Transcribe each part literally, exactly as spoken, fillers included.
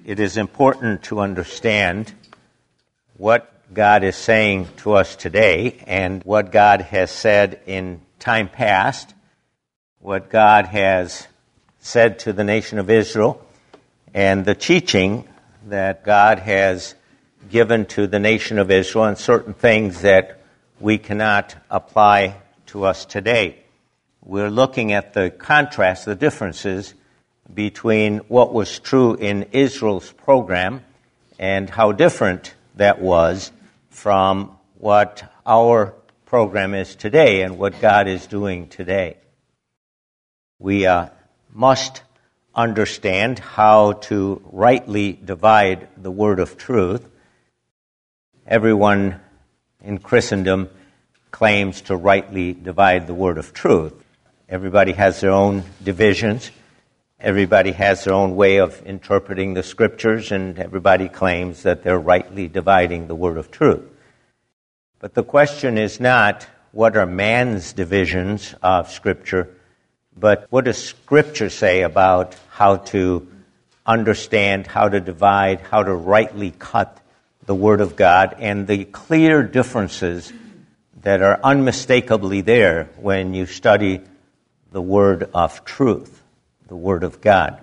it is important to understand what God is saying to us today and what God has said in time past, what God has said to the nation of Israel, and the teaching that God has given to the nation of Israel, and certain things that we cannot apply to us today. We're looking at the contrast, the differences between what was true in Israel's program and how different that was from what our program is today and what God is doing today. We uh, must understand how to rightly divide the word of truth. Everyone in Christendom claims to rightly divide the word of truth. Everybody has their own divisions. Everybody has their own way of interpreting the Scriptures, and everybody claims that they're rightly dividing the word of truth. But the question is not what are man's divisions of Scripture, but what does Scripture say about how to understand, how to divide, how to rightly cut the Word of God, and the clear differences that are unmistakably there when you study the Word of truth, the Word of God.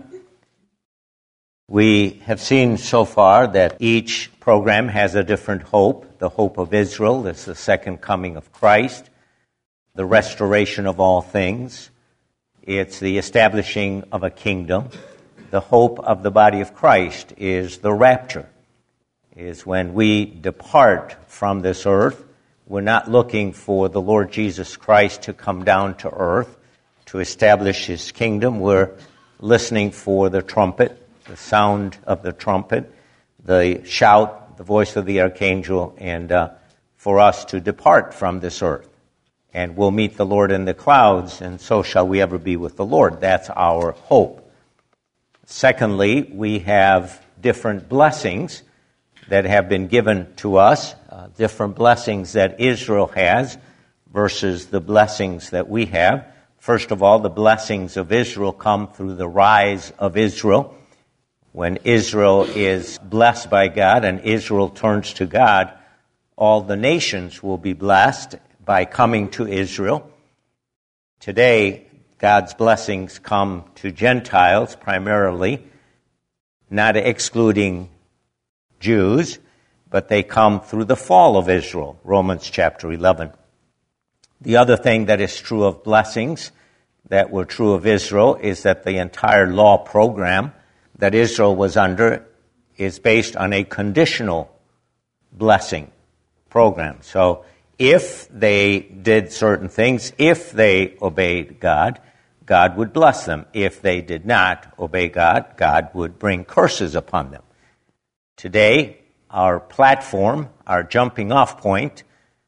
We have seen so far that each program has a different hope. The hope of Israel is the second coming of Christ, the restoration of all things. It's the establishing of a kingdom. The hope of the body of Christ is the rapture, is when we depart from this earth. We're not looking for the Lord Jesus Christ to come down to earth to establish His kingdom. We're listening for the trumpet, the sound of the trumpet, the shout, the voice of the archangel, and uh, for us to depart from this earth. And we'll meet the Lord in the clouds, and so shall we ever be with the Lord. That's our hope. Secondly, we have different blessings that have been given to us, uh, different blessings that Israel has versus the blessings that we have. First of all, the blessings of Israel come through the rise of Israel. When Israel is blessed by God and Israel turns to God, all the nations will be blessed by coming to Israel. Today, God's blessings come to Gentiles primarily, not excluding Jews, but they come through the fall of Israel, Romans chapter eleven. The other thing that is true of blessings that were true of Israel is that the entire law program that Israel was under is based on a conditional blessing program. So if they did certain things, if they obeyed God, God would bless them. If they did not obey God, God would bring curses upon them. Today, our platform, our jumping off point,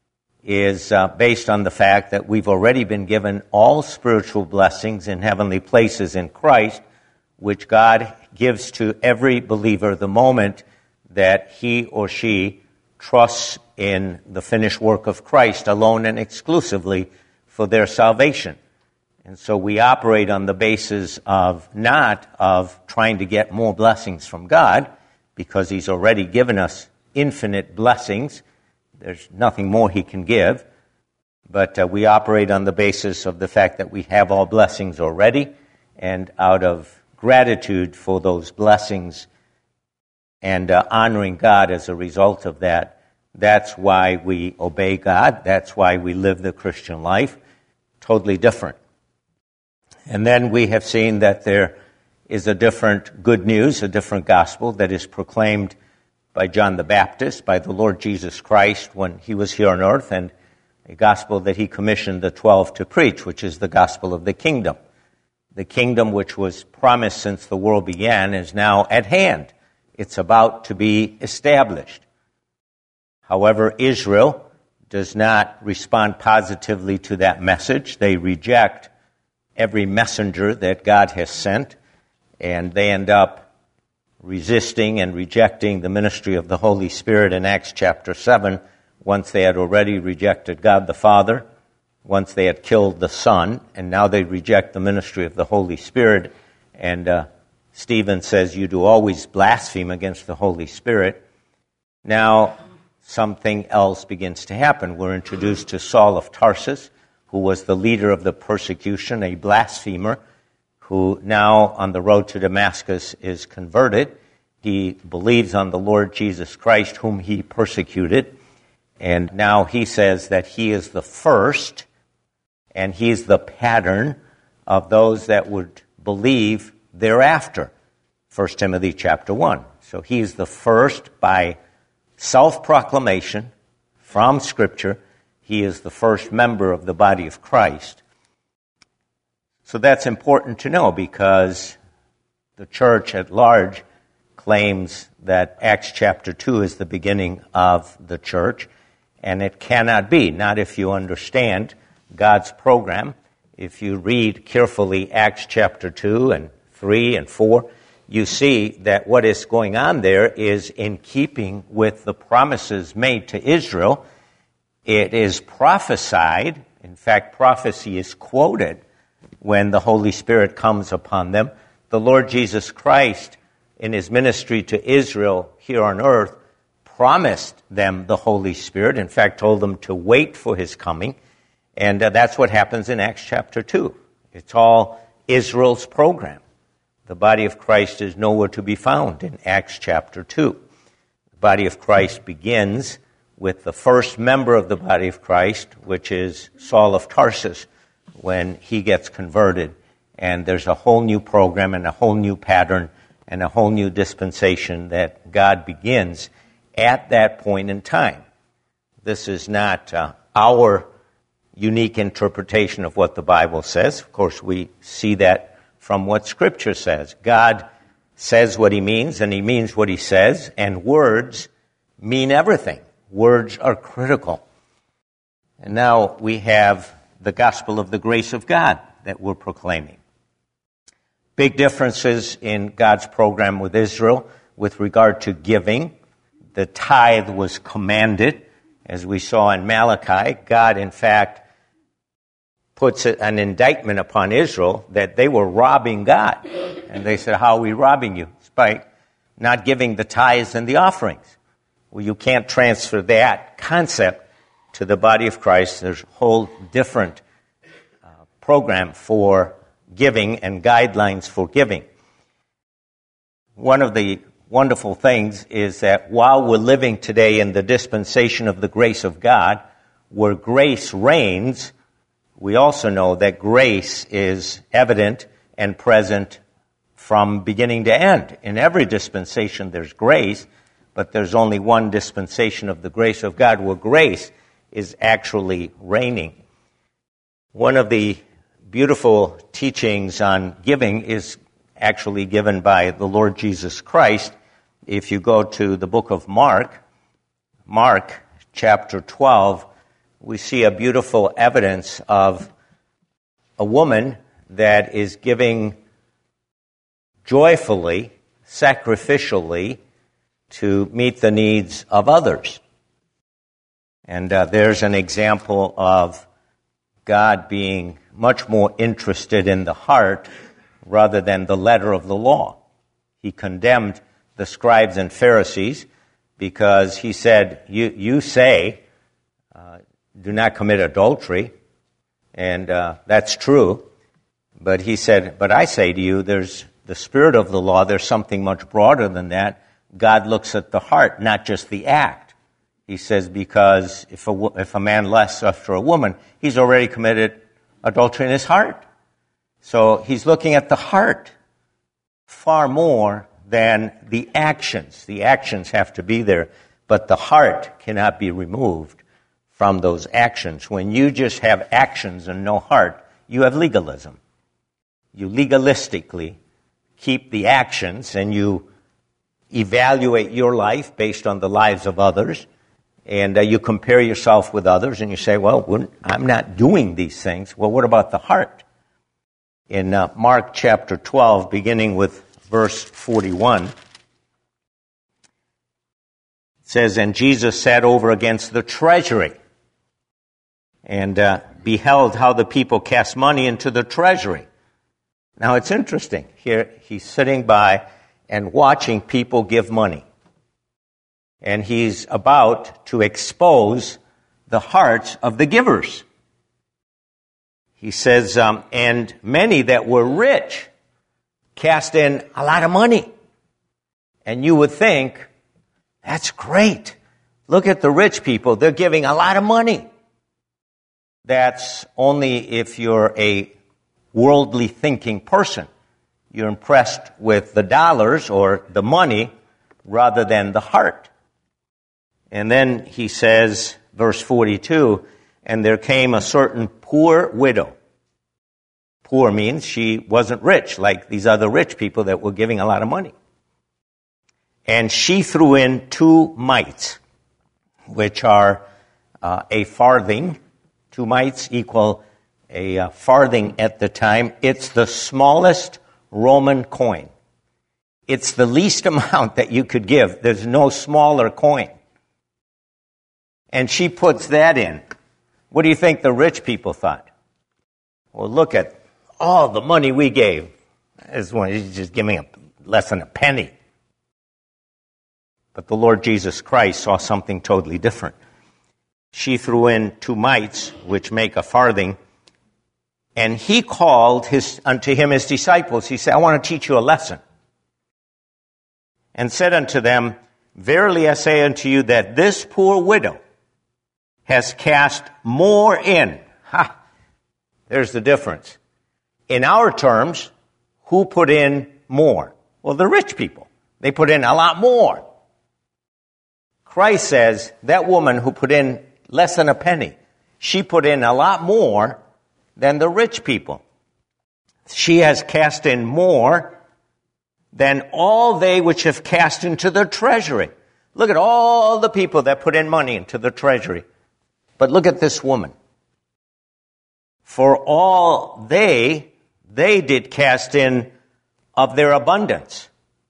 is uh, based on the fact that we've already been given all spiritual blessings in heavenly places in Christ, which God gives to every believer the moment that he or she trusts in the finished work of Christ alone and exclusively for their salvation. And so we operate on the basis of not of trying to get more blessings from God, because He's already given us infinite blessings. There's nothing more He can give. But uh, we operate on the basis of the fact that we have all blessings already, and out of gratitude for those blessings and uh, honoring God as a result of that, that's why we obey God. That's why we live the Christian life. Totally different. And then we have seen that there is a different good news, a different gospel that is proclaimed by John the Baptist, by the Lord Jesus Christ when He was here on earth, and a gospel that He commissioned the twelve to preach, which is the gospel of the kingdom. The kingdom which was promised since the world began is now at hand. It's about to be established. However, Israel does not respond positively to that message. They reject every messenger that God has sent, and they end up resisting and rejecting the ministry of the Holy Spirit in Acts chapter seven, once they had already rejected God the Father, once they had killed the Son, and now they reject the ministry of the Holy Spirit and uh, Stephen says you do always blaspheme against the Holy Spirit. Now, something else begins to happen. We're introduced to Saul of Tarsus, who was the leader of the persecution, a blasphemer, who now on the road to Damascus is converted. He believes on the Lord Jesus Christ, whom he persecuted. And now he says that he is the first, and he is the pattern of those that would believe thereafter. First Timothy chapter one. So he is the first by self-proclamation from Scripture. He is the first member of the body of Christ. So that's important to know because the church at large claims that Acts chapter two is the beginning of the church, and it cannot be, not if you understand God's program. If you read carefully Acts chapter two and three and four, you see that what is going on there is in keeping with the promises made to Israel. It is prophesied, in fact, prophecy is quoted when the Holy Spirit comes upon them. The Lord Jesus Christ, in his ministry to Israel here on earth, promised them the Holy Spirit, in fact, told them to wait for his coming. And uh, that's what happens in Acts chapter two. It's all Israel's program. The body of Christ is nowhere to be found in Acts chapter two. The body of Christ begins with the first member of the body of Christ, which is Saul of Tarsus, when he gets converted. And there's a whole new program and a whole new pattern and a whole new dispensation that God begins at that point in time. This is not uh, our unique interpretation of what the Bible says. Of course, we see that from what Scripture says. God says what he means, and he means what he says, and words mean everything. Words are critical. And now we have the gospel of the grace of God that we're proclaiming. Big differences in God's program with Israel with regard to giving. The tithe was commanded, as we saw in Malachi. God, in fact, puts an indictment upon Israel that they were robbing God. And they said, how are we robbing you? It's by not giving the tithes and the offerings. Well, you can't transfer that concept to the body of Christ. There's a whole different uh, program for giving and guidelines for giving. One of the wonderful things is that while we're living today in the dispensation of the grace of God, where grace reigns, we also know that grace is evident and present from beginning to end. In every dispensation there's grace, but there's only one dispensation of the grace of God where grace is actually reigning. One of the beautiful teachings on giving is actually given by the Lord Jesus Christ. If you go to the book of Mark, Mark chapter twelve, we see a beautiful evidence of a woman that is giving joyfully, sacrificially, to meet the needs of others. And uh, there's an example of God being much more interested in the heart rather than the letter of the law. He condemned the scribes and Pharisees because he said, you, you say, uh, do not commit adultery, and uh, that's true. But he said, but I say to you, there's the spirit of the law, there's something much broader than that. God looks at the heart, not just the act. He says, because if a, if a man lusts after a woman, he's already committed adultery in his heart. So he's looking at the heart far more than the actions. The actions have to be there, but the heart cannot be removed from those actions. When you just have actions and no heart, you have legalism. You legalistically keep the actions and you evaluate your life based on the lives of others, and uh, you compare yourself with others, and you say, well, I'm not doing these things. Well, what about the heart? In uh, Mark chapter twelve, beginning with verse forty-one, it says, and Jesus sat over against the treasury and uh, beheld how the people cast money into the treasury. Now it's interesting. Here he's sitting by and watching people give money. And he's about to expose the hearts of the givers. He says, um, and many that were rich cast in a lot of money. And you would think, that's great. Look at the rich people. They're giving a lot of money. That's only if you're a worldly thinking person. You're impressed with the dollars or the money rather than the heart. And then he says, verse forty-two, and there came a certain poor widow. Poor means she wasn't rich like these other rich people that were giving a lot of money. And she threw in two mites, which are uh, a farthing. Two mites equal a uh, farthing at the time. It's the smallest Roman coin. It's the least amount that you could give. There's no smaller coin. And she puts that in. What do you think the rich people thought? Well, look at all the money we gave. This one, he's just giving a, less than a penny. But the Lord Jesus Christ saw something totally different. She threw in two mites, which make a farthing, and he called his unto him his disciples. He said, I want to teach you a lesson. And said unto them, verily I say unto you that this poor widow has cast more in. Ha! There's the difference. In our terms, who put in more? Well, the rich people. They put in a lot more. Christ says that woman who put in less than a penny, she put in a lot more than the rich people. She has cast in more than all they which have cast into the treasury. Look at all the people that put in money into the treasury. But look at this woman. For all they, they did cast in of their abundance.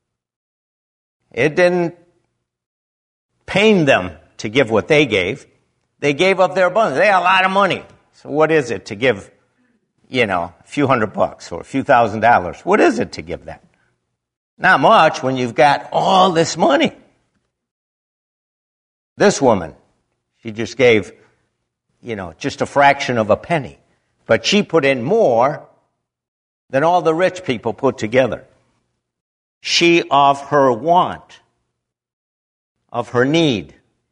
It didn't pain them to give what they gave. They gave of their abundance. They had a lot of money. So what is it to give, you know, a few hundred bucks or a few thousand dollars? What is it to give that? Not much when you've got all this money. This woman, she just gave, you know, just a fraction of a penny. But she put in more than all the rich people put together. She of her want, of her need,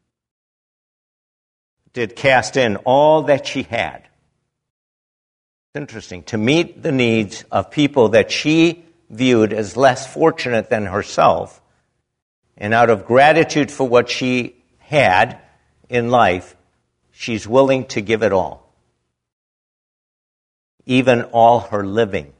did cast in all that she had. It's interesting. To meet the needs of people that she viewed as less fortunate than herself, and out of gratitude for what she had in life, she's willing to give it all. Even all her living.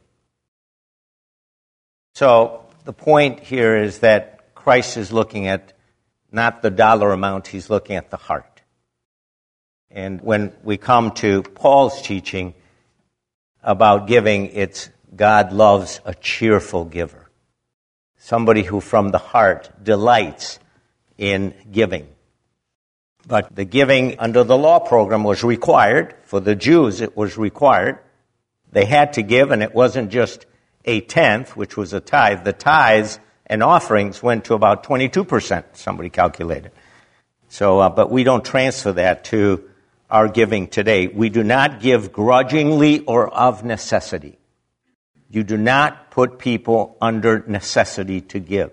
So the point here is that Christ is looking at not the dollar amount, he's looking at the heart. And when we come to Paul's teaching about giving, it's God loves a cheerful giver. Somebody who from the heart delights in giving. But the giving under the law program was required. For the Jews, it was required. They had to give, and it wasn't just a tenth, which was a tithe. The tithes and offerings went to about twenty-two percent, somebody calculated. So, uh, but we don't transfer that to our giving today. We do not give grudgingly or of necessity. You do not put people under necessity to give.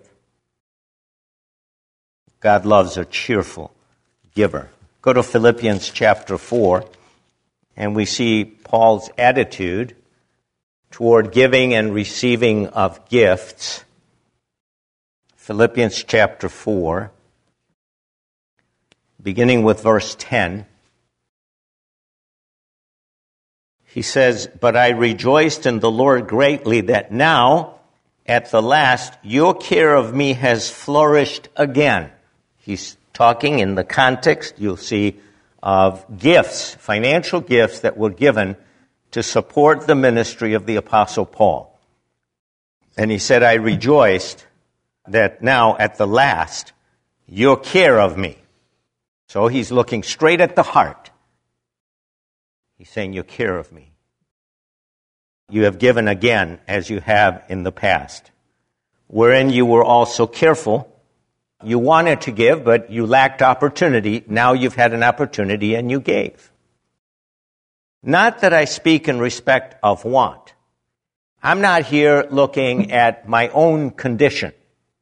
God loves a cheerful giver. Go to Philippians chapter four, and we see Paul's attitude toward giving and receiving of gifts. Philippians chapter four, beginning with verse ten. He says, but I rejoiced in the Lord greatly that now, at the last, your care of me has flourished again. He's talking in the context, you'll see, of gifts, financial gifts that were given to support the ministry of the Apostle Paul. And he said, I rejoiced that now, at the last, your care of me. So he's looking straight at the heart. He's saying, your care of me. you have given again as you have in the past, wherein you were also careful. You wanted to give, but you lacked opportunity. Now you've had an opportunity and you gave. Not that I speak in respect of want. I'm not here looking at my own condition.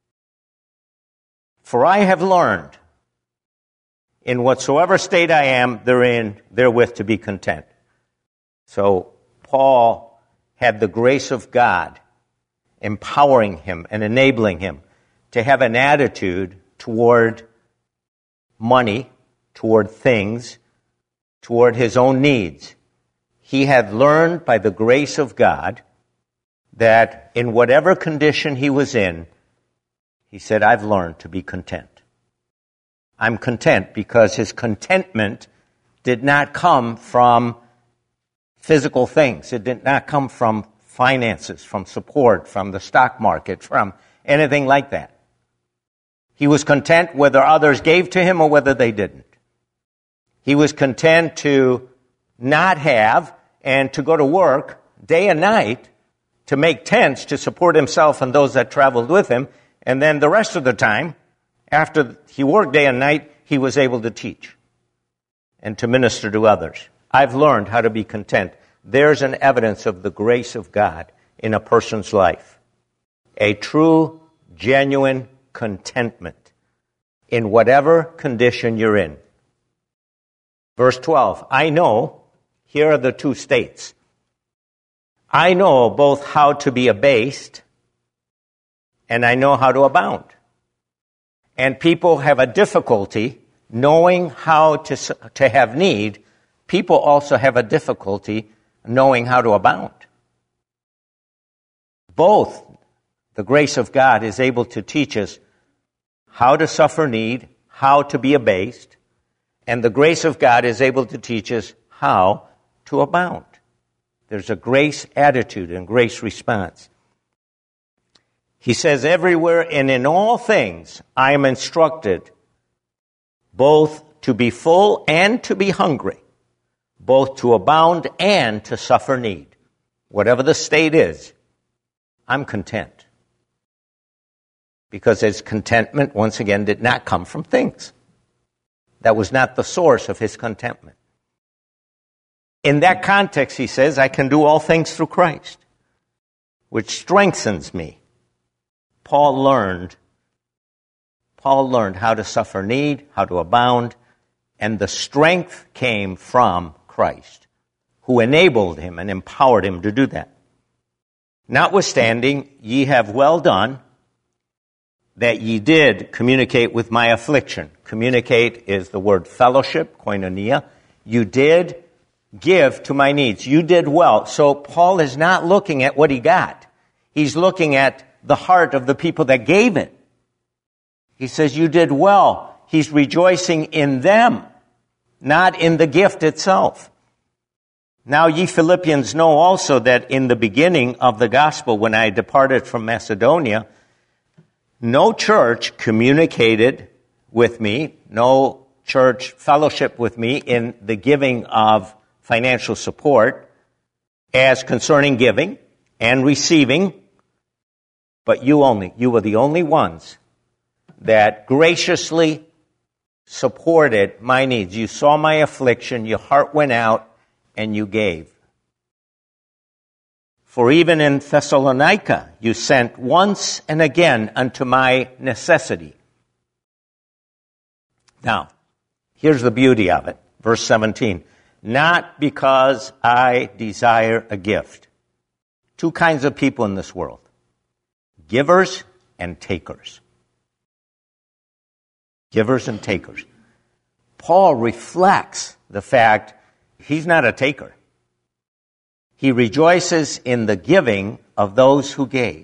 For I have learned, in whatsoever state I am therein, therewith to be content. So Paul had the grace of God empowering him and enabling him to have an attitude toward money, toward things, toward his own needs. He had learned by the grace of God that in whatever condition he was in, he said, I've learned to be content. I'm content because his contentment did not come from physical things. It did not come from finances, from support, from the stock market, from anything like that. He was content whether others gave to him or whether they didn't. He was content to not have and to go to work day and night to make tents to support himself and those that traveled with him. And then the rest of the time, after he worked day and night, he was able to teach and to minister to others. I've learned how to be content. There's an evidence of the grace of God in a person's life. A true, genuine contentment in whatever condition you're in. Verse twelve, I know, here are the two states. I know both how to be abased and I know how to abound. And people have a difficulty knowing how to, to have need. People also have a difficulty knowing how to abound. Both, the grace of God is able to teach us how to suffer need, how to be abased, and the grace of God is able to teach us how to abound. There's a grace attitude and grace response. He says, everywhere and in all things I am instructed both to be full and to be hungry, both to abound and to suffer need. Whatever the state is, I'm content. Because his contentment, once again, did not come from things. That was not the source of his contentment. In that context, he says, I can do all things through Christ, which strengthens me. Paul learned, Paul learned how to suffer need, how to abound, and the strength came from Christ, who enabled him and empowered him to do that. Notwithstanding, ye have well done, that ye did communicate with my affliction. Communicate is the word fellowship, koinonia. You did give to my needs. You did well. So Paul is not looking at what he got. He's looking at the heart of the people that gave it. He says, you did well. He's rejoicing in them, not in the gift itself. Now ye Philippians know also that in the beginning of the gospel, when I departed from Macedonia, no church communicated with me, no church fellowship with me in the giving of financial support as concerning giving and receiving, but you only, you were the only ones that graciously supported my needs. You saw my affliction, your heart went out, and you gave. For even in Thessalonica you sent once and again unto my necessity. Now, here's the beauty of it. Verse seventeen. Not because I desire a gift. Two kinds of people in this world. Givers and takers. Givers and takers. Paul reflects the fact he's not a taker. He rejoices in the giving of those who gave.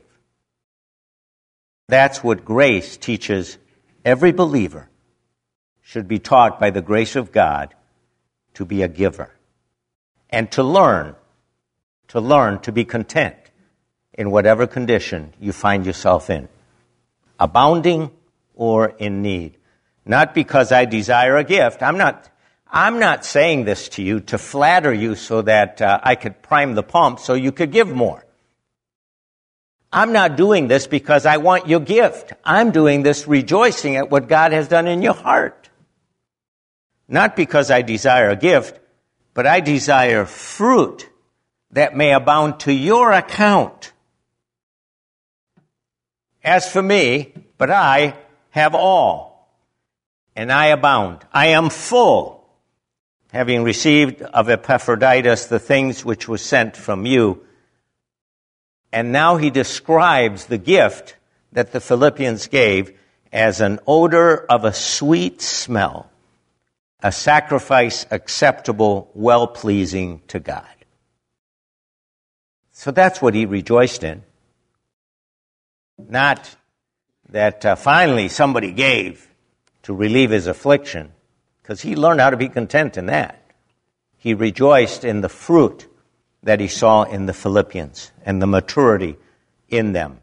That's what grace teaches every believer should be taught by the grace of God to be a giver and to learn, to learn to be content in whatever condition you find yourself in, abounding or in need. Not because I desire a gift. I'm not, I'm not saying this to you to flatter you so that uh, I could prime the pump so you could give more. I'm not doing this because I want your gift. I'm doing this rejoicing at what God has done in your heart. Not because I desire a gift, but I desire fruit that may abound to your account. As for me, but I have all, and I abound. I am full, having received of Epaphroditus the things which were sent from you. And now he describes the gift that the Philippians gave as an odor of a sweet smell, a sacrifice acceptable, well-pleasing to God. So that's what he rejoiced in. Not that uh, finally somebody gave to relieve his affliction, because he learned how to be content in that. He rejoiced in the fruit that he saw in the Philippians and the maturity in them.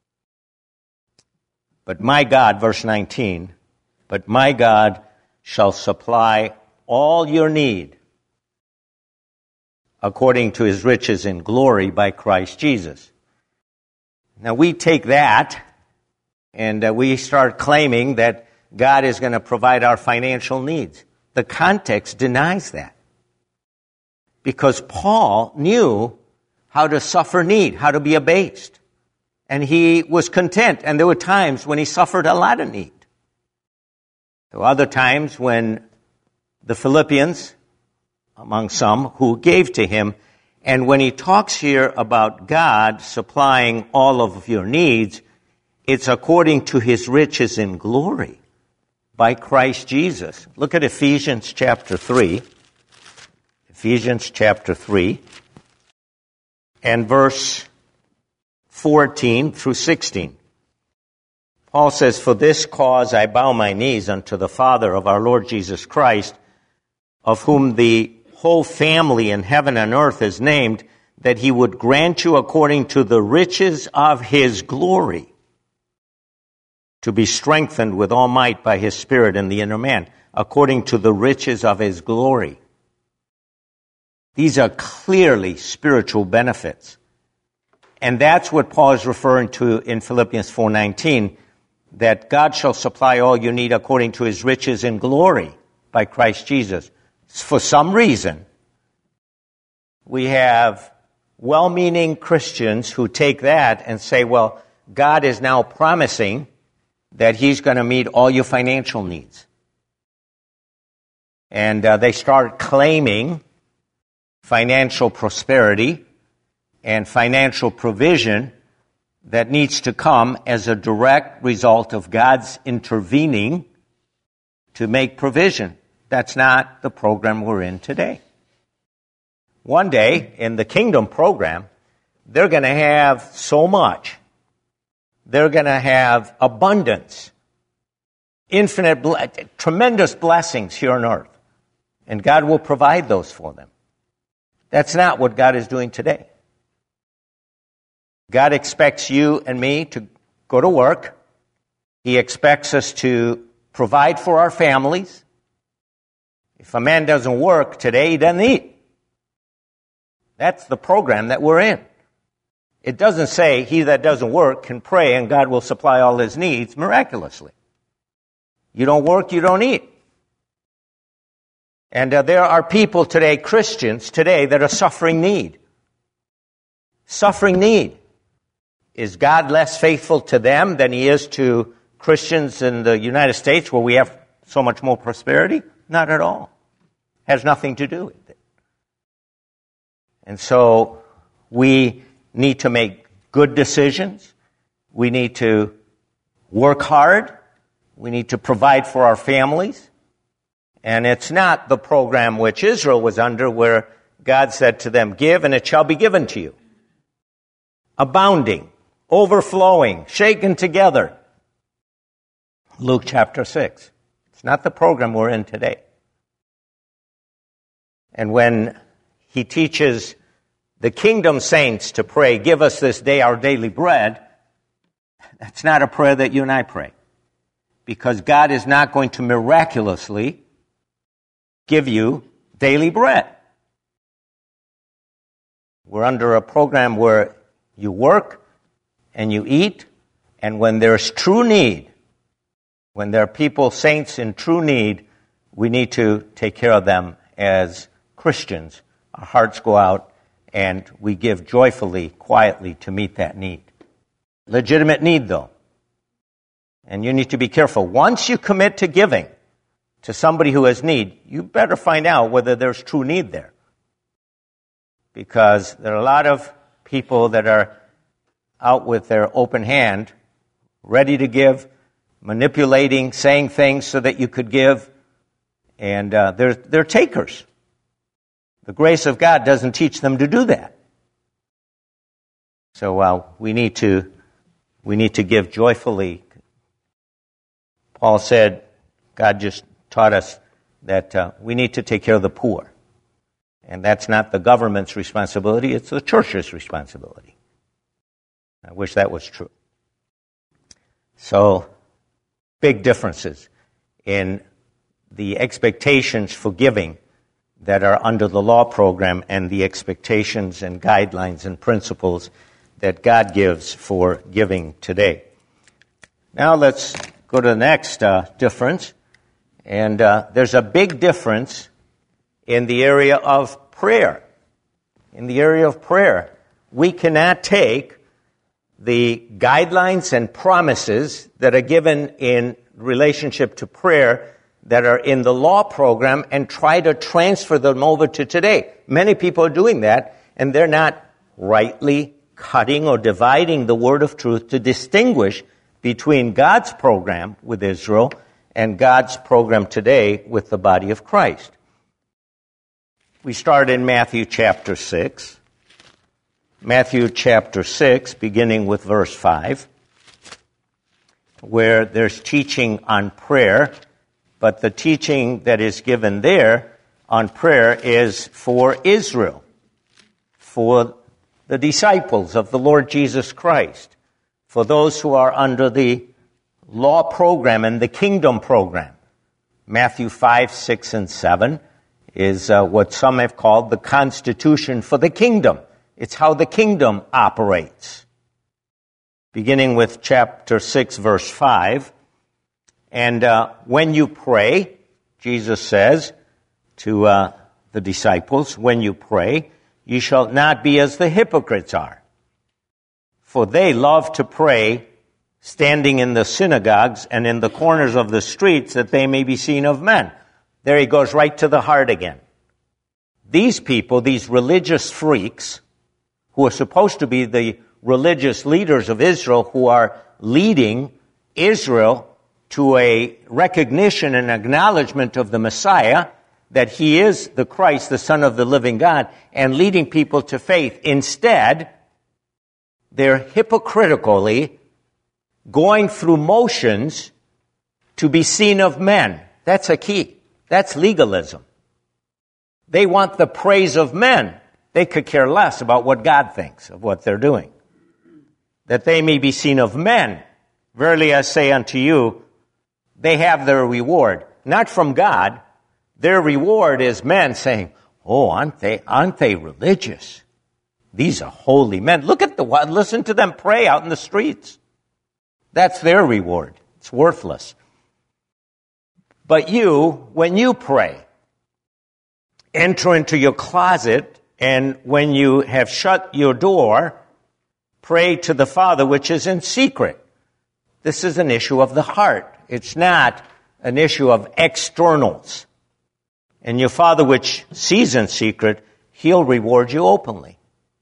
But my God, verse nineteen, but my God shall supply all your need according to his riches in glory by Christ Jesus. Now we take that and uh, we start claiming that God is going to provide our financial needs. The context denies that. Because Paul knew how to suffer need, how to be abased. And he was content. And there were times when he suffered a lot of need. There were other times when the Philippians, among some, who gave to him. And when he talks here about God supplying all of your needs, it's according to his riches in glory by Christ Jesus. Look at Ephesians chapter three. Ephesians chapter three and verse fourteen through sixteen. Paul says, for this cause I bow my knees unto the Father of our Lord Jesus Christ, of whom the whole family in heaven and earth is named, that he would grant you according to the riches of his glory, to be strengthened with all might by his Spirit in the inner man, according to the riches of his glory. These are clearly spiritual benefits. And that's what Paul is referring to in Philippians four nineteen, that God shall supply all you need according to his riches in glory by Christ Jesus. For some reason, we have well-meaning Christians who take that and say, well, God is now promising that he's going to meet all your financial needs. And uh, they start claiming financial prosperity and financial provision that needs to come as a direct result of God's intervening to make provision. That's not the program we're in today. One day, in the kingdom program, they're going to have so much. They're going to have abundance, infinite, tremendous blessings here on earth. And God will provide those for them. That's not what God is doing today. God expects you and me to go to work. He expects us to provide for our families. If a man doesn't work today, he doesn't eat. That's the program that we're in. It doesn't say he that doesn't work can pray and God will supply all his needs miraculously. You don't work, you don't eat. And uh, there are people today, Christians today, that are suffering need. Suffering need. Is God less faithful to them than he is to Christians in the United States where we have so much more prosperity? Not at all. Has nothing to do with it. And so we need to make good decisions. We need to work hard. We need to provide for our families. And it's not the program which Israel was under where God said to them, give and it shall be given to you. Abounding, overflowing, shaken together. Luke chapter six. It's not the program we're in today. And when he teaches the kingdom saints to pray, give us this day our daily bread, that's not a prayer that you and I pray. Because God is not going to miraculously give you daily bread. We're under a program where you work and you eat, and when there's true need, when there are people, saints in true need, we need to take care of them as Christians. Our hearts go out and we give joyfully, quietly to meet that need. Legitimate need, though. And you need to be careful. Once you commit to giving to somebody who has need, you better find out whether there's true need there. Because there are a lot of people that are out with their open hand, ready to give, manipulating, saying things so that you could give, and uh, they're, they're takers. The grace of God doesn't teach them to do that. So uh, we need to we need to give joyfully. Paul said, God just taught us that uh, we need to take care of the poor. And that's not the government's responsibility, it's the church's responsibility. I wish that was true. So, big differences in the expectations for giving that are under the law program and the expectations and guidelines and principles that God gives for giving today. Now let's go to the next uh, difference. And uh, there's a big difference in the area of prayer. In the area of prayer, we cannot take the guidelines and promises that are given in relationship to prayer that are in the law program and try to transfer them over to today. Many people are doing that, and they're not rightly cutting or dividing the word of truth to distinguish between God's program with Israel and God's program today with the body of Christ. We start in Matthew chapter six. Matthew chapter six, beginning with verse five, where there's teaching on prayer, but the teaching that is given there on prayer is for Israel, for the disciples of the Lord Jesus Christ, for those who are under the law program and the kingdom program. Matthew five, six, and seven is uh, what some have called the constitution for the kingdom. It's how the kingdom operates. Beginning with chapter six, verse five. And uh, when you pray, Jesus says to uh, the disciples, when you pray, you shall not be as the hypocrites are. For they love to pray standing in the synagogues and in the corners of the streets that they may be seen of men. There he goes right to the heart again. These people, these religious freaks, who are supposed to be the religious leaders of Israel, who are leading Israel to a recognition and acknowledgement of the Messiah, that he is the Christ, the Son of the living God, and leading people to faith. Instead, they're hypocritically going through motions to be seen of men. That's a key. That's legalism. They want the praise of men. They could care less about what God thinks of what they're doing. That they may be seen of men. Verily I say unto you, they have their reward. Not from God. Their reward is men saying, oh, aren't they, aren't they religious? These are holy men. Look at the, listen to them pray out in the streets. That's their reward. It's worthless. But you, when you pray, enter into your closet, and when you have shut your door, pray to the Father which is in secret. This is an issue of the heart. It's not an issue of externals. And your Father which sees in secret, he'll reward you openly.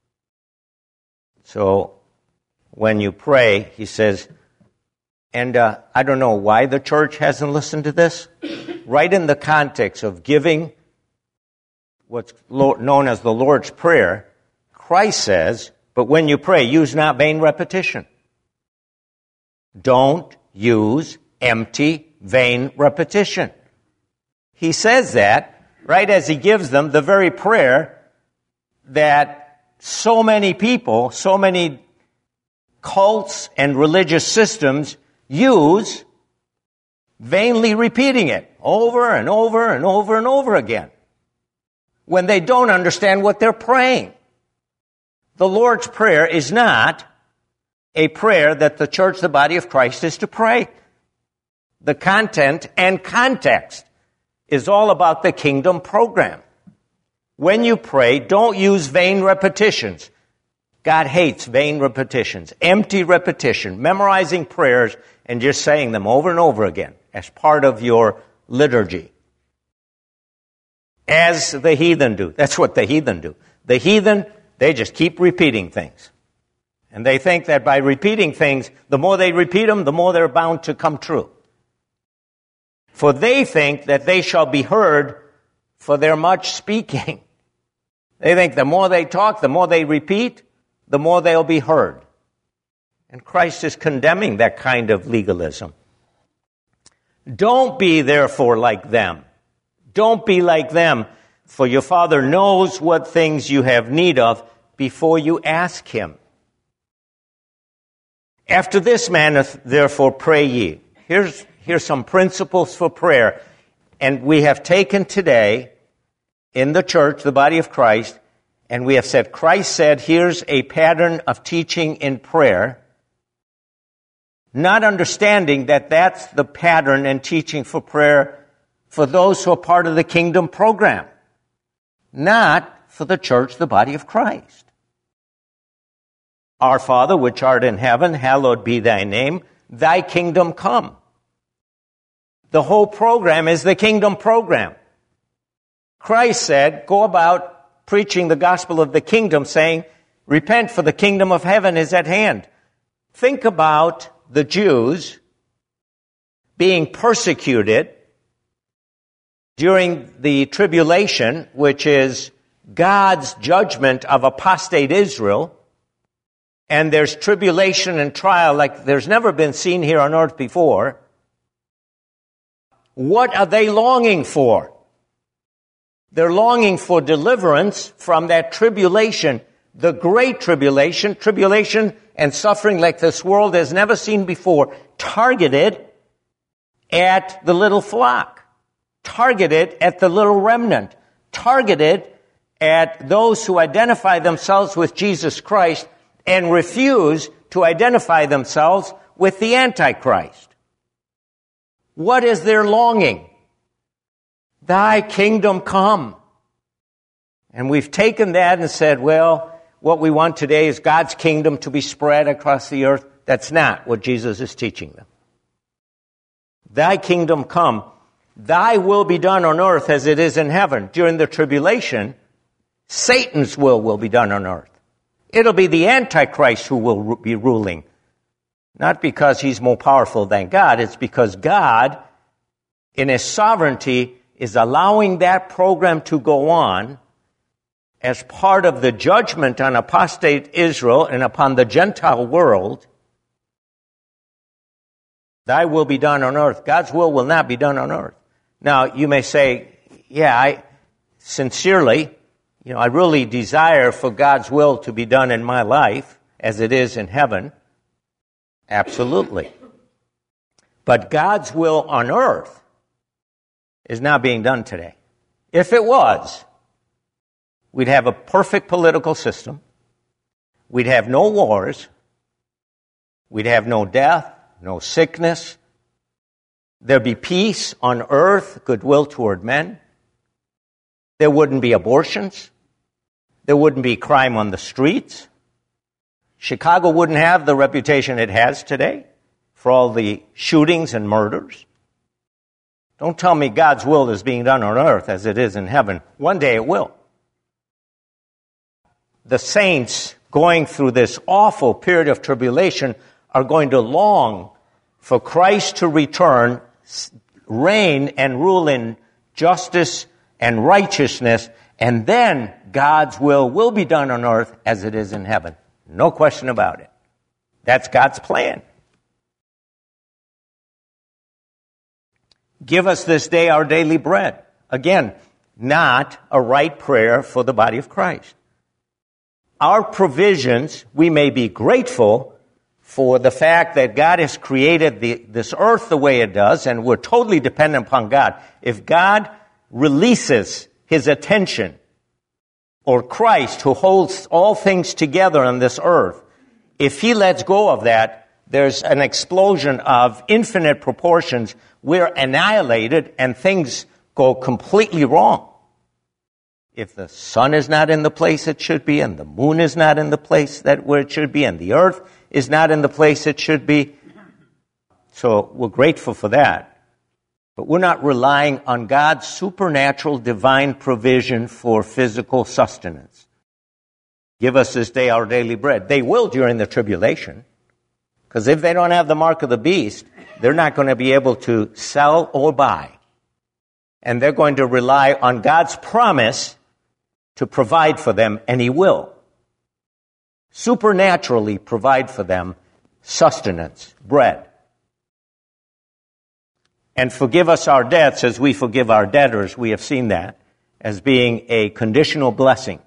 So when you pray, he says, and uh, I don't know why the church hasn't listened to this. Right in the context of giving what's known as the Lord's Prayer, Christ says, but when you pray, use not vain repetition. Don't use empty, vain repetition. He says that right as he gives them the very prayer that so many people, so many cults and religious systems use vainly repeating it over and over and over and over again when they don't understand what they're praying. The Lord's Prayer is not a prayer that the church, the body of Christ, is to pray. The content and context is all about the kingdom program. When you pray, don't use vain repetitions. God hates vain repetitions, empty repetition, memorizing prayers and just saying them over and over again as part of your liturgy. As the heathen do. That's what the heathen do. The heathen, they just keep repeating things. And they think that by repeating things, the more they repeat them, the more they're bound to come true. For they think that they shall be heard for their much speaking. They think the more they talk, the more they repeat, the more they'll be heard. And Christ is condemning that kind of legalism. Don't be therefore like them. Don't be like them, for your Father knows what things you have need of before you ask Him. After this manner, therefore, pray ye. Here's, here's some principles for prayer. And we have taken today in the church, the body of Christ, and we have said, Christ said, here's a pattern of teaching in prayer, not understanding that that's the pattern and teaching for prayer for those who are part of the kingdom program, not for the church, the body of Christ. Our Father, which art in heaven, hallowed be thy name, thy kingdom come. The whole program is the kingdom program. Christ said, go about preaching the gospel of the kingdom, saying, repent, for the kingdom of heaven is at hand. Think about the Jews being persecuted during the tribulation, which is God's judgment of apostate Israel. And there's tribulation and trial like there's never been seen here on earth before. What are they longing for? They're longing for deliverance from that tribulation, the great tribulation, tribulation and suffering like this world has never seen before, targeted at the little flock, targeted at the little remnant, targeted at those who identify themselves with Jesus Christ and refuse to identify themselves with the Antichrist. What is their longing? Thy kingdom come. And we've taken that and said, well, what we want today is God's kingdom to be spread across the earth. That's not what Jesus is teaching them. Thy kingdom come. Thy will be done on earth as it is in heaven. During the tribulation, Satan's will will be done on earth. It'll be the Antichrist who will be ruling. Not because he's more powerful than God. It's because God, in His sovereignty, is allowing that program to go on as part of the judgment on apostate Israel and upon the Gentile world. Thy will be done on earth. God's will will not be done on earth. Now, you may say, yeah, I sincerely, you know, I really desire for God's will to be done in my life as it is in heaven. Absolutely. But God's will on earth is not being done today. If it was, we'd have a perfect political system. We'd have no wars. We'd have no death, no sickness. There'd be peace on earth, goodwill toward men. There wouldn't be abortions. There wouldn't be crime on the streets. Chicago wouldn't have the reputation it has today for all the shootings and murders. Don't tell me God's will is being done on earth as it is in heaven. One day it will. The saints going through this awful period of tribulation are going to long for Christ to return, reign and rule in justice and righteousness, and then God's will will be done on earth as it is in heaven. No question about it. That's God's plan. Give us this day our daily bread. Again, not a right prayer for the body of Christ. Our provisions, we may be grateful for the fact that God has created the, this earth the way it does, and we're totally dependent upon God. If God releases his attention, or Christ, who holds all things together on this earth, if he lets go of that, there's an explosion of infinite proportions. We're annihilated and things go completely wrong. If the sun is not in the place it should be, and the moon is not in the place that where it should be, and the earth is not in the place it should be. So we're grateful for that. But we're not relying on God's supernatural divine provision for physical sustenance. Give us this day our daily bread. They will during the tribulation. Because if they don't have the mark of the beast, they're not going to be able to sell or buy. And they're going to rely on God's promise to provide for them, and he will supernaturally provide for them sustenance, bread. And forgive us our debts as we forgive our debtors. We have seen that as being a conditional blessing.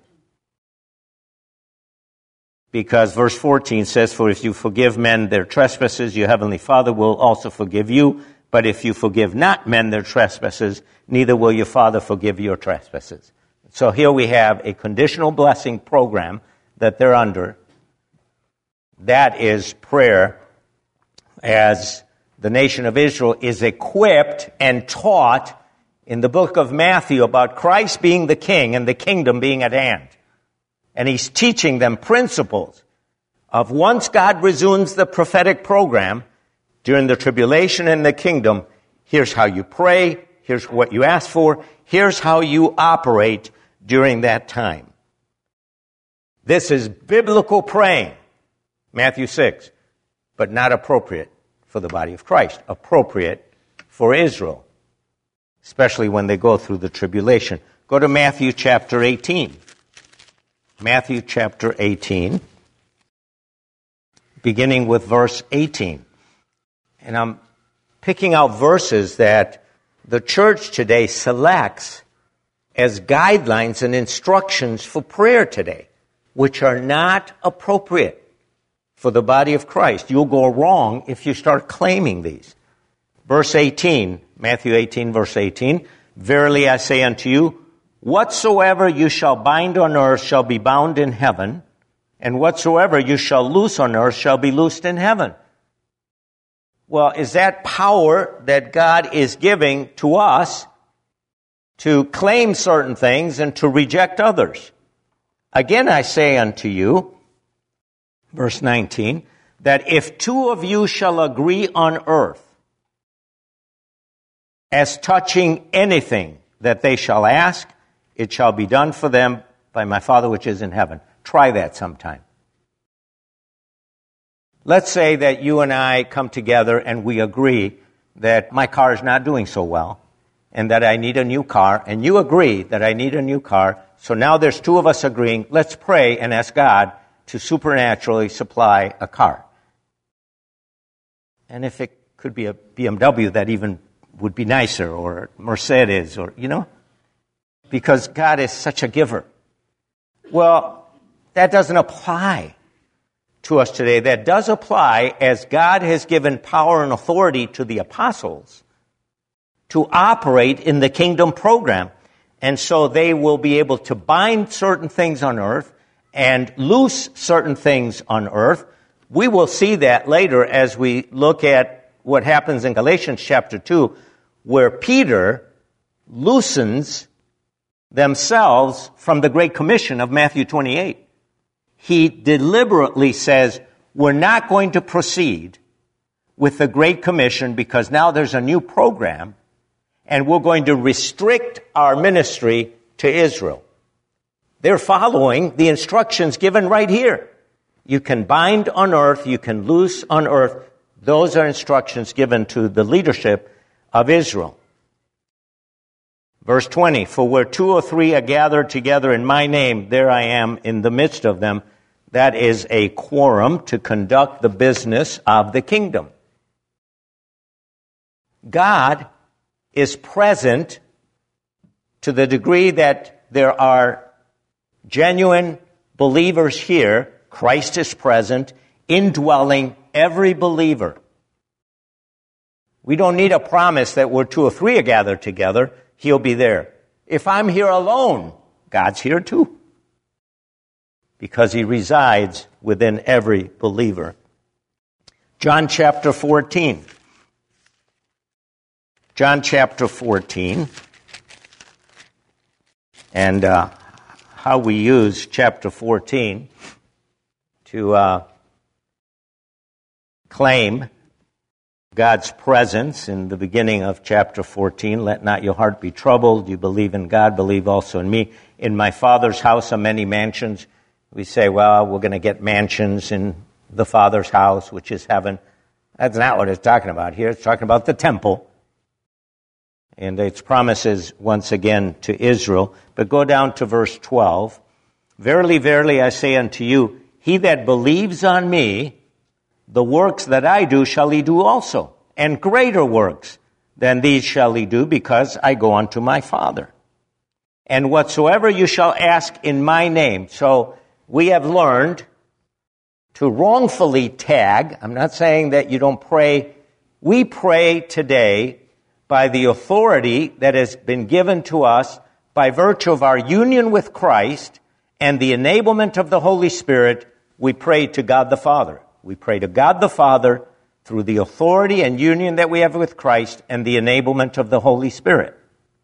Because verse fourteen says, for if you forgive men their trespasses, your heavenly Father will also forgive you. But if you forgive not men their trespasses, neither will your Father forgive your trespasses. So here we have a conditional blessing program that they're under. That is prayer as the nation of Israel is equipped and taught in the book of Matthew about Christ being the king and the kingdom being at hand. And he's teaching them principles of once God resumes the prophetic program during the tribulation and the kingdom, here's how you pray, here's what you ask for, here's how you operate during that time. This is biblical praying, Matthew six, but not appropriate for the body of Christ, appropriate for Israel, especially when they go through the tribulation. Go to Matthew chapter eighteen. Matthew chapter eighteen, beginning with verse eighteen. And I'm picking out verses that the church today selects as guidelines and instructions for prayer today, which are not appropriate for the body of Christ. You'll go wrong if you start claiming these. Verse eighteen, Matthew eighteen, verse eighteen, verily I say unto you, whatsoever you shall bind on earth shall be bound in heaven, and whatsoever you shall loose on earth shall be loosed in heaven. Well, is that power that God is giving to us to claim certain things and to reject others? Again, I say unto you, verse nineteen, that if two of you shall agree on earth as touching anything that they shall ask, it shall be done for them by my Father which is in heaven. Try that sometime. Let's say that you and I come together and we agree that my car is not doing so well and that I need a new car, and you agree that I need a new car. So now there's two of us agreeing, let's pray and ask God to supernaturally supply a car. And if it could be a B M W, that even would be nicer, or Mercedes, or, you know, because God is such a giver. Well, that doesn't apply to us today. That does apply as God has given power and authority to the apostles to operate in the kingdom program. And so they will be able to bind certain things on earth and loose certain things on earth. We will see that later as we look at what happens in Galatians chapter two, where Peter loosens themselves from the Great Commission of Matthew twenty-eight. He deliberately says, we're not going to proceed with the Great Commission because now there's a new program, and we're going to restrict our ministry to Israel. They're following the instructions given right here. You can bind on earth, you can loose on earth. Those are instructions given to the leadership of Israel. Verse twenty, for where two or three are gathered together in my name, there I am in the midst of them. That is a quorum to conduct the business of the kingdom. God is present to the degree that there are genuine believers here. Christ is present indwelling every believer. We don't need a promise that where two or three are gathered together, he'll be there. If I'm here alone, God's here too, because he resides within every believer. John chapter fourteen. John chapter fourteen. And uh, how we use chapter fourteen to uh, claim God's presence in the beginning of chapter fourteen. Let not your heart be troubled. You believe in God, believe also in me. In my Father's house are many mansions. We say, well, we're going to get mansions in the Father's house, which is heaven. That's not what it's talking about here. It's talking about the temple. And its promises once again to Israel. But go down to verse twelve. Verily, verily, I say unto you, he that believes on me, the works that I do shall he do also, and greater works than these shall he do, because I go unto my Father. And whatsoever you shall ask in my name. So we have learned to wrongfully tag. I'm not saying that you don't pray. We pray today by the authority that has been given to us by virtue of our union with Christ and the enablement of the Holy Spirit. We pray to God the Father. We pray to God the Father through the authority and union that we have with Christ and the enablement of the Holy Spirit.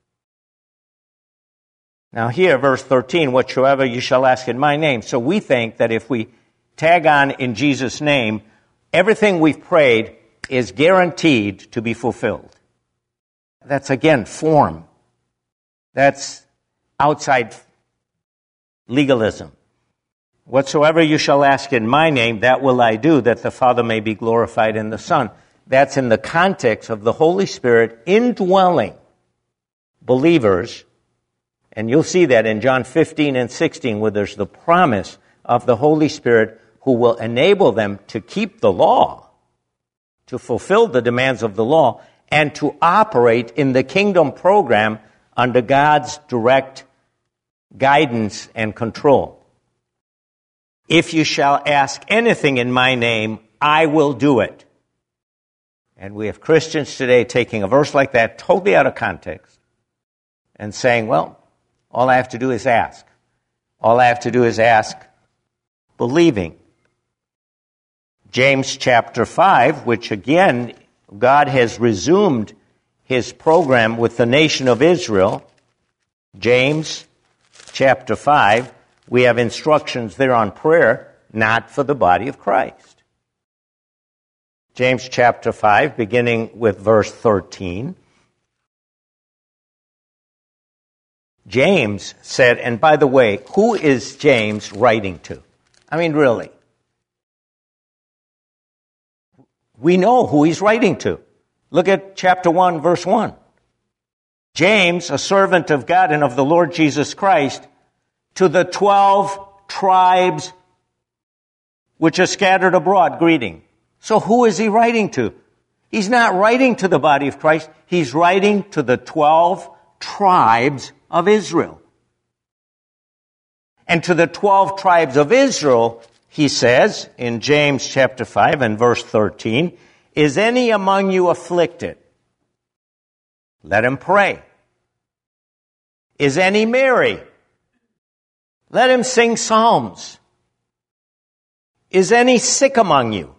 Now here, verse thirteen, whatsoever you shall ask in my name. So we think that if we tag on in Jesus' name, everything we've prayed is guaranteed to be fulfilled. That's, again, form. That's outside legalism. Whatsoever you shall ask in my name, that will I do, that the Father may be glorified in the Son. That's in the context of the Holy Spirit indwelling believers. And you'll see that in John fifteen and sixteen, where there's the promise of the Holy Spirit who will enable them to keep the law, to fulfill the demands of the law, and to operate in the kingdom program under God's direct guidance and control. If you shall ask anything in my name, I will do it. And we have Christians today taking a verse like that totally out of context and saying, well, all I have to do is ask. All I have to do is ask, believing. James chapter five, which again, God has resumed his program with the nation of Israel. James chapter five, we have instructions there on prayer, not for the body of Christ. James chapter five, beginning with verse thirteen. James said, and by the way, who is James writing to? I mean, really. We know who he's writing to. Look at chapter one, verse one. James, a servant of God and of the Lord Jesus Christ, to the twelve tribes which are scattered abroad, greeting. So who is he writing to? He's not writing to the body of Christ. He's writing to the twelve tribes of Israel. And to the twelve tribes of Israel, he says in James chapter five and verse thirteen, is any among you afflicted? Let him pray. Is any merry? Let him sing psalms. Is any sick among you?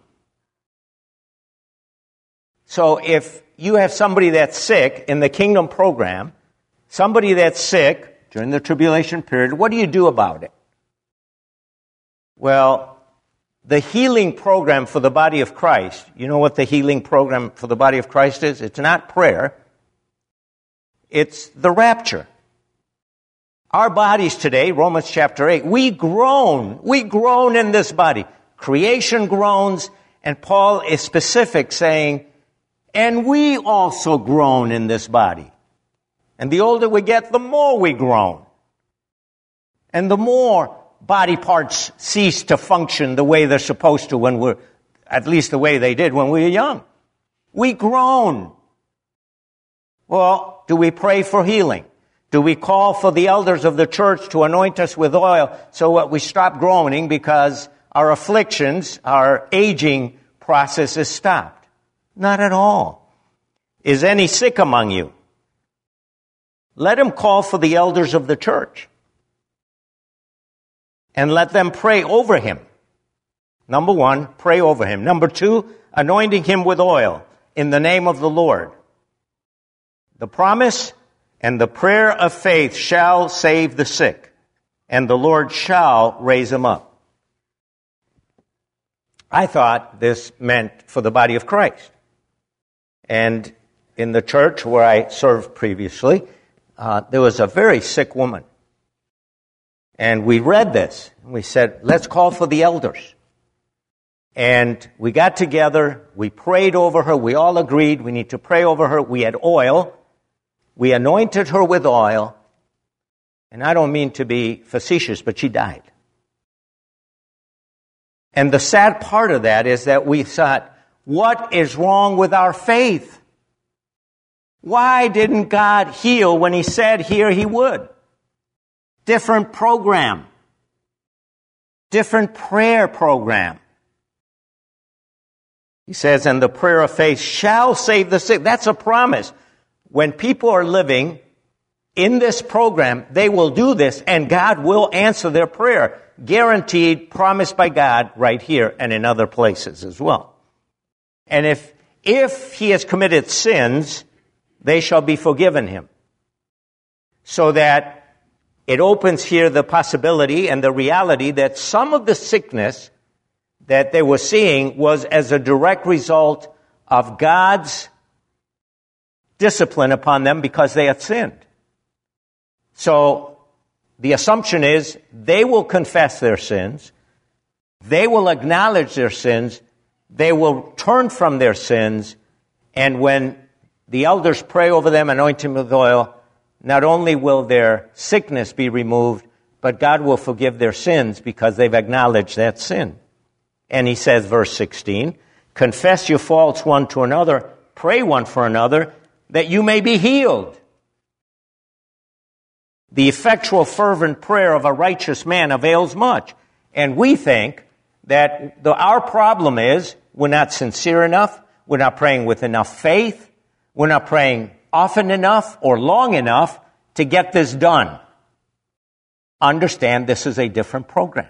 So if you have somebody that's sick in the kingdom program, somebody that's sick during the tribulation period, what do you do about it? Well, the healing program for the body of Christ, you know what the healing program for the body of Christ is? It's not prayer. It's the rapture. Our bodies today, Romans chapter eight, we groan. We groan in this body. Creation groans, and Paul is specific, saying, and we also groan in this body. And the older we get, the more we groan. And the more body parts cease to function the way they're supposed to when we're, at least the way they did when we were young. We groan. Well, do we pray for healing? Do we call for the elders of the church to anoint us with oil so that we stop groaning because our afflictions, our aging process is stopped. Not at all. Is any sick among you? Let him call for the elders of the church and let them pray over him. Number one, pray over him. Number two, anointing him with oil in the name of the Lord. The promise and the prayer of faith shall save the sick, and the Lord shall raise him up. I thought this meant for the body of Christ. And in the church where I served previously, uh, there was a very sick woman. And we read this, and we said, let's call for the elders. And we got together, we prayed over her, we all agreed we need to pray over her. We had oil, we anointed her with oil, and I don't mean to be facetious, but she died. And the sad part of that is that we thought, what is wrong with our faith? Why didn't God heal when he said here he would? Different program. Different prayer program. He says, and the prayer of faith shall save the sick. That's a promise. When people are living in this program, they will do this, and God will answer their prayer. Guaranteed, promised by God right here and in other places as well. And if, if he has committed sins, they shall be forgiven him. So that it opens here the possibility and the reality that some of the sickness that they were seeing was as a direct result of God's discipline upon them because they had sinned. So the assumption is they will confess their sins, they will acknowledge their sins, they will turn from their sins, and when the elders pray over them, anoint them with oil, not only will their sickness be removed, but God will forgive their sins because they've acknowledged that sin. And he says, verse sixteen, confess your faults one to another, pray one for another, that you may be healed. The effectual fervent prayer of a righteous man avails much. And we think that the, our problem is we're not sincere enough, we're not praying with enough faith, we're not praying often enough or long enough to get this done. Understand this is a different program.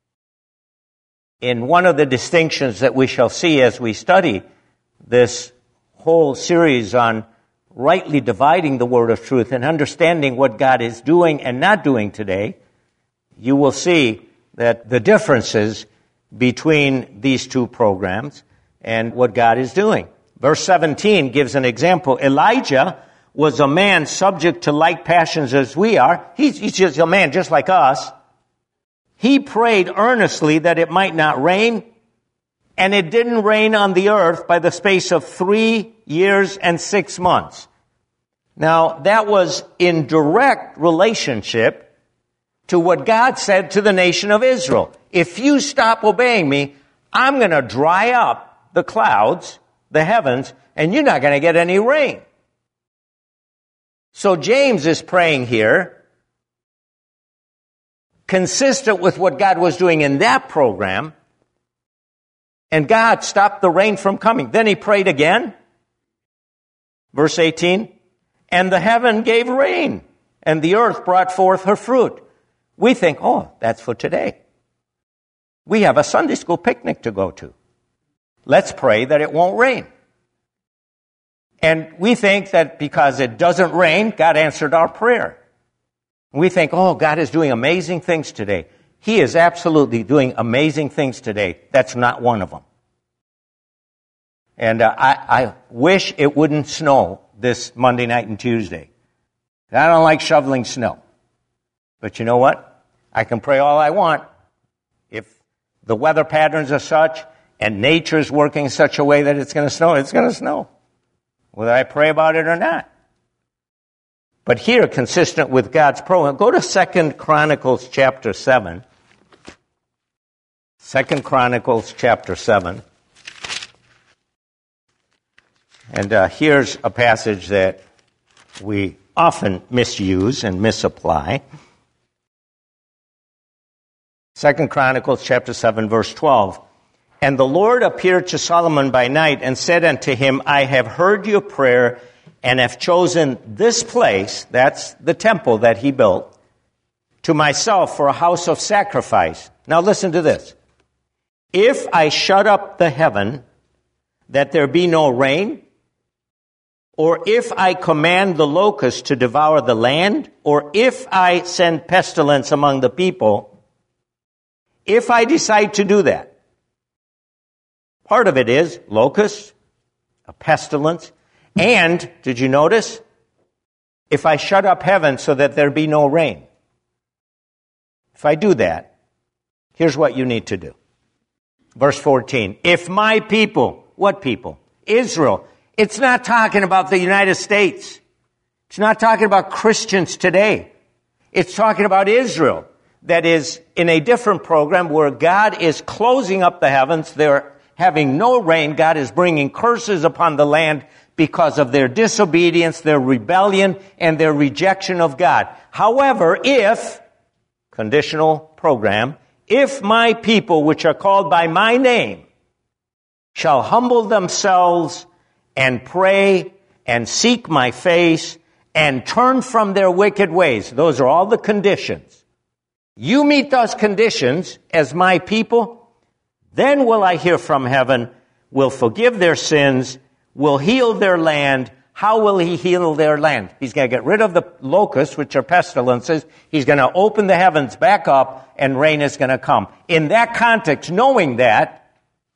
In one of the distinctions that we shall see as we study this whole series on rightly dividing the word of truth and understanding what God is doing and not doing today, you will see that the differences between these two programs and what God is doing. Verse seventeen gives an example. Elijah was a man subject to like passions as we are. He's, he's just a man just like us. He prayed earnestly that it might not rain, and it didn't rain on the earth by the space of three years and six months. Now, that was in direct relationship to what God said to the nation of Israel. If you stop obeying me, I'm going to dry up the clouds, the heavens, and you're not going to get any rain. So James is praying here, consistent with what God was doing in that program, and God stopped the rain from coming. Then he prayed again. Verse eighteen, and the heaven gave rain, and the earth brought forth her fruit. We think, oh, that's for today. We have a Sunday school picnic to go to. Let's pray that it won't rain. And we think that because it doesn't rain, God answered our prayer. We think, oh, God is doing amazing things today. He is absolutely doing amazing things today. That's not one of them. And uh, I, I wish it wouldn't snow this Monday night and Tuesday. I don't like shoveling snow. But you know what? I can pray all I want. If the weather patterns are such and nature's working in such a way that it's going to snow, it's going to snow. Whether I pray about it or not. But here, consistent with God's program, go to Second Chronicles chapter seven. Second Chronicles chapter seven. And uh, here's a passage that we often misuse and misapply. Second Chronicles chapter seven, verse twelve. And the Lord appeared to Solomon by night and said unto him, I have heard your prayer and have chosen this place, that's the temple that he built, to myself for a house of sacrifice. Now listen to this. If I shut up the heaven, that there be no rain, or if I command the locusts to devour the land, or if I send pestilence among the people, if I decide to do that, part of it is locusts, a pestilence, and, did you notice, if I shut up heaven so that there be no rain. If I do that, here's what you need to do. Verse fourteen, if my people, what people? Israel. It's not talking about the United States. It's not talking about Christians today. It's talking about Israel that is in a different program where God is closing up the heavens. They're having no rain. God is bringing curses upon the land because of their disobedience, their rebellion, and their rejection of God. However, if, conditional program, if my people, which are called by my name, shall humble themselves and pray and seek my face and turn from their wicked ways. Those are all the conditions. You meet those conditions as my people, then will I hear from heaven, will forgive their sins, will heal their land. How will he heal their land? He's going to get rid of the locusts, which are pestilences. He's going to open the heavens back up, and rain is going to come. In that context, knowing that,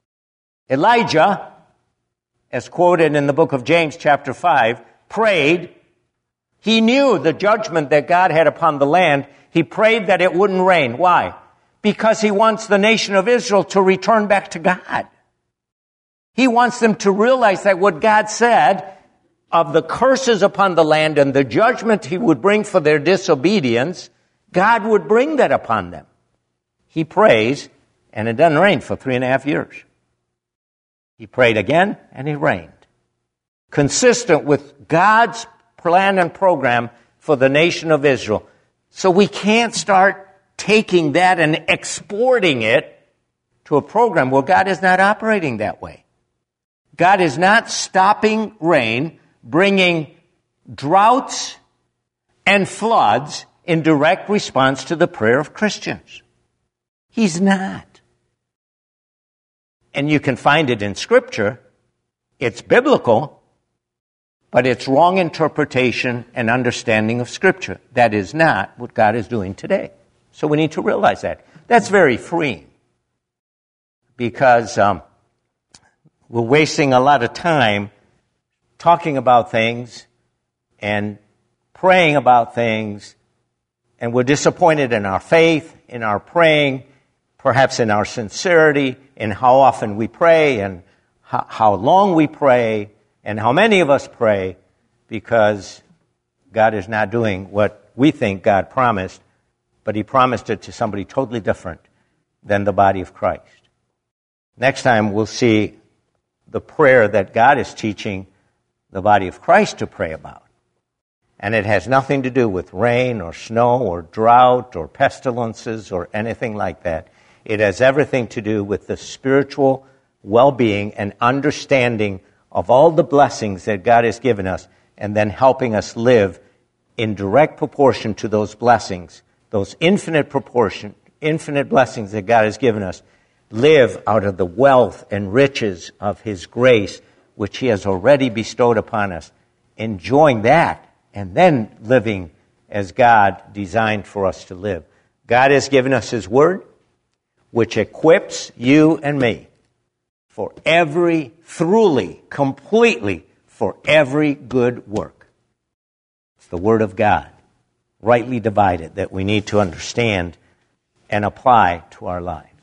Elijah, as quoted in the book of James chapter five, prayed. He knew the judgment that God had upon the land. He prayed that it wouldn't rain. Why? Because he wants the nation of Israel to return back to God. He wants them to realize that what God said of the curses upon the land and the judgment he would bring for their disobedience, God would bring that upon them. He prays, and it doesn't rain for three and a half years. He prayed again, and it rained. Consistent with God's plan and program for the nation of Israel. So we can't start taking that and exporting it to a program where God is not operating that way. God is not stopping rain, bringing droughts and floods in direct response to the prayer of Christians. He's not. And you can find it in Scripture. It's biblical, but it's wrong interpretation and understanding of Scripture. That is not what God is doing today. So we need to realize that. That's very freeing, because um, we're wasting a lot of time talking about things and praying about things, and we're disappointed in our faith, in our praying, perhaps in our sincerity, in how often we pray and how, how long we pray and how many of us pray, because God is not doing what we think God promised, but he promised it to somebody totally different than the body of Christ. Next time we'll see the prayer that God is teaching the body of Christ to pray about. And it has nothing to do with rain or snow or drought or pestilences or anything like that. It has everything to do with the spiritual well-being and understanding of all the blessings that God has given us, and then helping us live in direct proportion to those blessings, those infinite proportion, infinite blessings that God has given us. Live out of the wealth and riches of his grace, which he has already bestowed upon us. Enjoying that, and then living as God designed for us to live. God has given us his word, which equips you and me for every, thoroughly, completely, for every good work. It's the word of God, rightly divided, that we need to understand and apply to our lives.